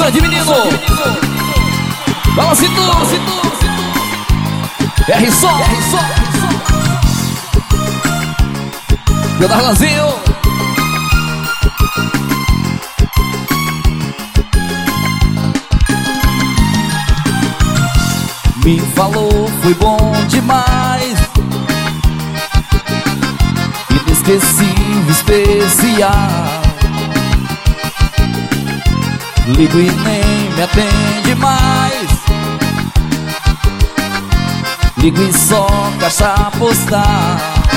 Sandy, menino. Balança tu. R só. Meu Darlanzinho. Me falou, foi bom demais, inesquecível, especial. Ligo e nem me atende mais, ligo e só caixa postal.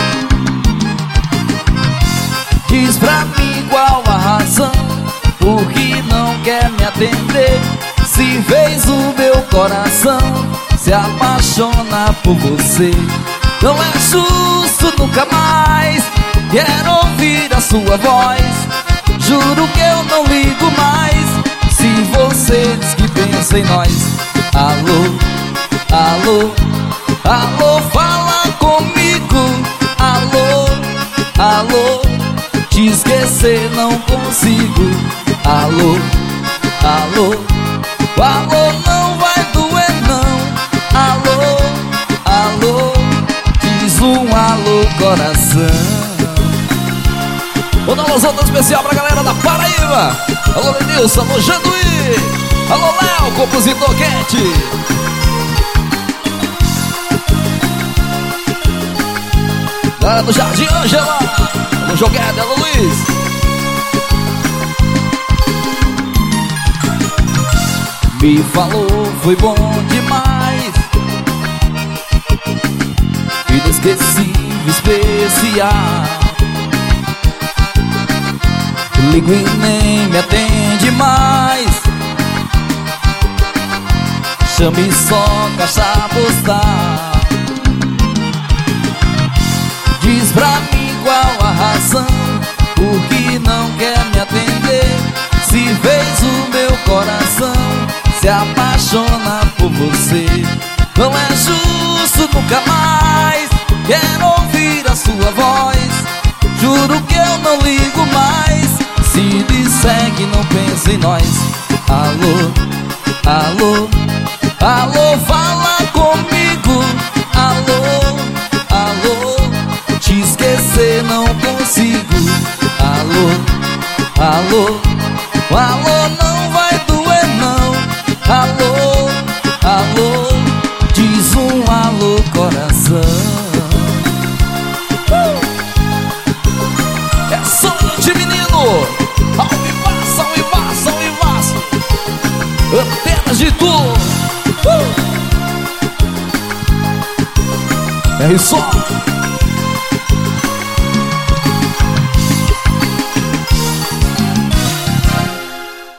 Diz pra mim qual a razão, por que não quer me atender, se fez o meu coração se apaixona por você. Não é justo, nunca mais quero ouvir a sua voz. Juro que eu não ligo mais se você diz que pensa em nós. Alô, alô, alô, fala comigo. Alô, alô, te esquecer não consigo. Alô, alô, alô, não vai doer não. Alô, alô, diz um alô coração. Vou dar uma alusão especial pra galera da Paraíba. Alô Lenilson, alô Janduí, alô Léo, compositor quente. Galera do Jardim Ângela, alô Jogueda, alô Luiz. Me falou, foi bom demais, inesquecível, especial. Ligo e nem me atende mais, chame só caixa postal. Diz pra mim qual a razão, por que não quer me atender, se fez o meu coração se apaixona por você. Não é justo, nunca mais quero ouvir a sua voz. Juro que eu não ligo mais se disser que não pensa em nós. Alô, alô, alô, fala comigo. Alô, alô, te esquecer não consigo. Alô, alô, alô, não vai doer não. Alô, alô, diz um alô coração. É Sandy, menino. Ao vivaço, apenas de tu. É isso.